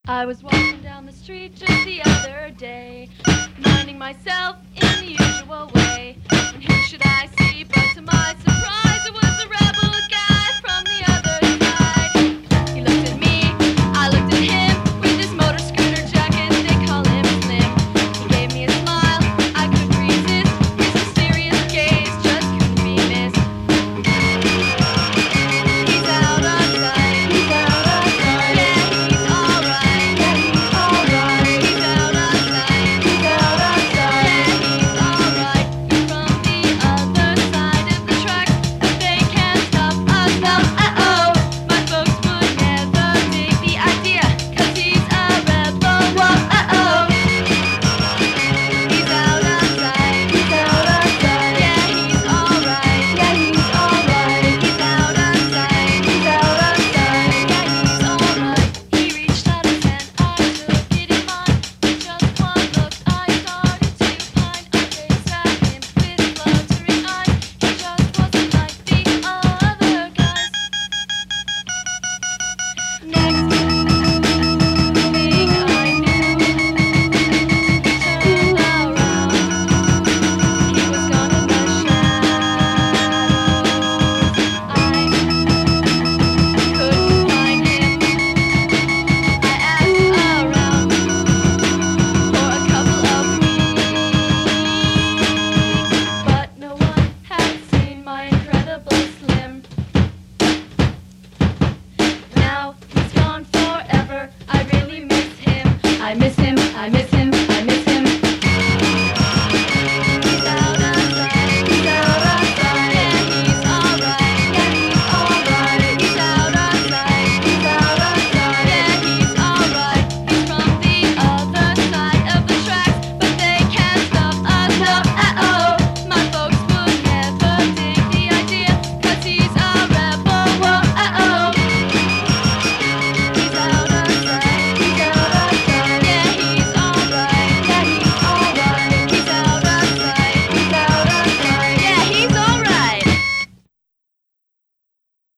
I was walking down the street just the other day, minding myself in the usual way, and who should I see but to my surprise